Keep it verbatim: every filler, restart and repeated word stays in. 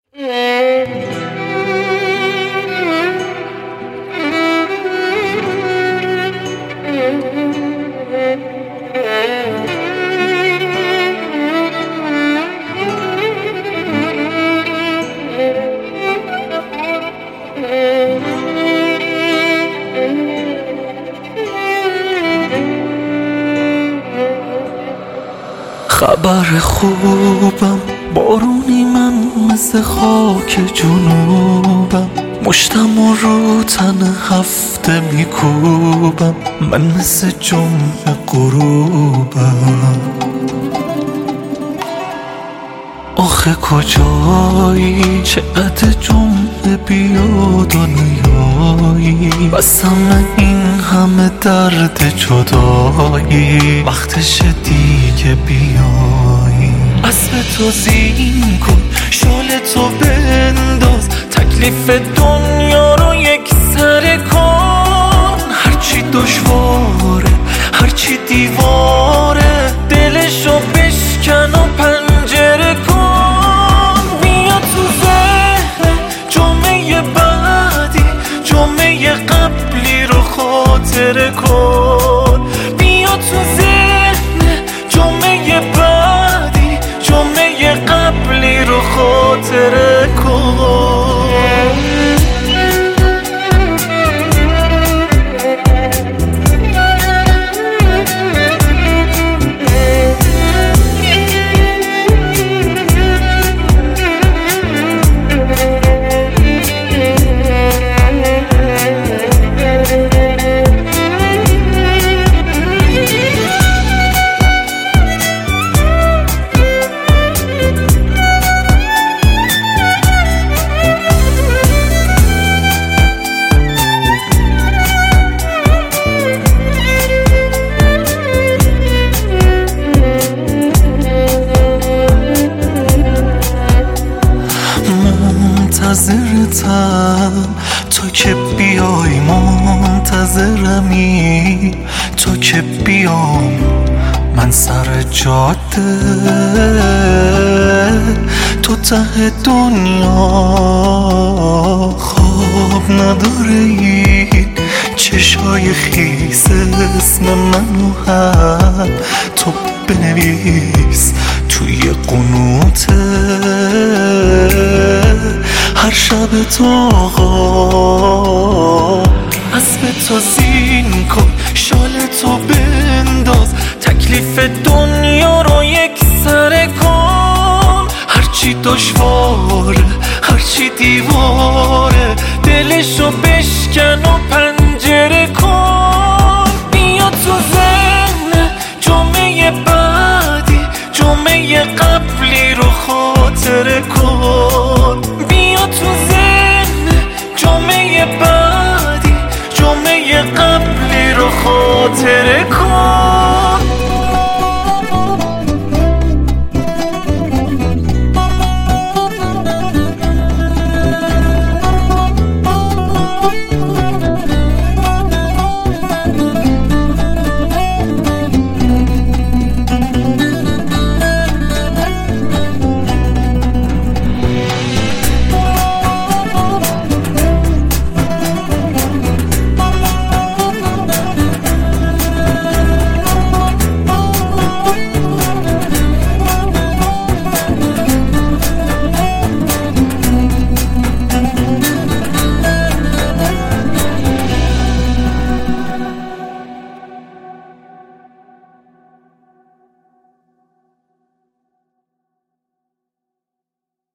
خبر خوبم، بارونی من مثل خاک جنوبم، مشتم و رو تن هفته میکوبم، من مثل جمعه غروبم. آخه کجایی چقدر جمعه بیاد و نیایی، بسم این همه درد جدایی، وقتش دیگه بیایی. اسب تو زین کن، شال تو بنداز، تکلیف دنیا رو یک سره کن. هرچی دشواره، هرچی دیواره، دلشو بشکن و پنجره کن. بیا تو ذهن جمعه بعدی، جمعه قبلی رو خاطره کن. بیا تو ذهن جمعه بعدی، جمعه قبلی رو خاطره کن. منتظرتم تا که بیای، منتظرمی تا که بیام من سر جاده. تو ته دنیا خواب نداره این چشای خیس، اسم منو هم تو بنویس توی قنوته. هر شب تو آقا اسب تو زین کن، شال تو بنداز، تکلیف دنیا رو یک سره کن. هرچی دشواره، هرچی دیواره، دلشو بشکن و پنجره کن. بیا تو ذهن جمعه بعدی، جمعه قبلی رو خاطره کن. بیا تو ذهن جمعه بعدی، جمعه قبلی رو خاطره کن.